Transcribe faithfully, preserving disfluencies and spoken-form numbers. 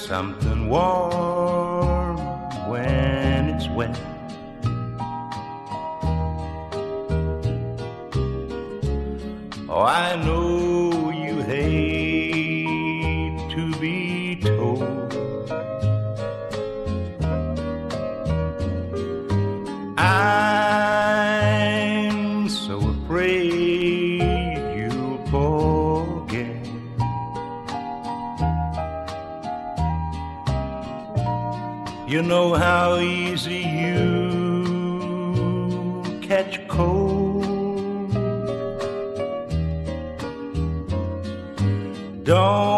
something warm when it's wet. Oh, I know you hate to be told. I'm so afraid you'll forget. You know how easy you catch cold. Don't